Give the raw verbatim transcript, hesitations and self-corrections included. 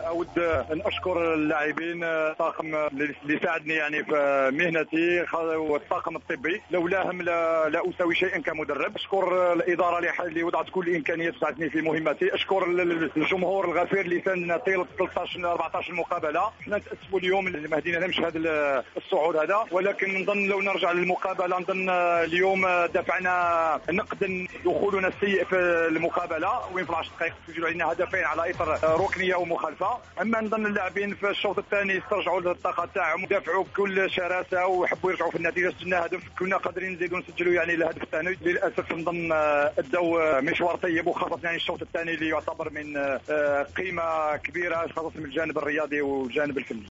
اود ان اشكر اللاعبين، الطاقم اللي ساعدني يعني في مهنتي والطاقم الطبي، لولاهم لا, لا اساوي شيئا كمدرب. اشكر الاداره اللي وضعت كل الامكانيات تساعدني في مهمتي. اشكر الجمهور الغفير اللي كان طيله ثلاثة عشر أربعة عشر مقابله. حنا نتاسفوا اليوم اللي ما هديناش هذا الصعود هذا، ولكن نظن لو نرجع للمقابله نظن اليوم دفعنا نقد دخولنا السيء في المقابله وين في العشر دقائق سجلوا علينا هدفين على اثر ركنيه ومخالفه. اما نظن اللاعبين في الشوط الثاني استرجعوا الطاقه تاعهم ودافعوا بكل شراسه وحبوا يرجعوا في النتيجه. سجلنا هدف كنا قادرين نزيدوا نسجلوا يعني الهدف الثاني. للاسف نظن ادوا مشوار طيب، وخاصه يعني الشوط الثاني اللي يعتبر من قيمه كبيره خاصه من الجانب الرياضي والجانب الفني.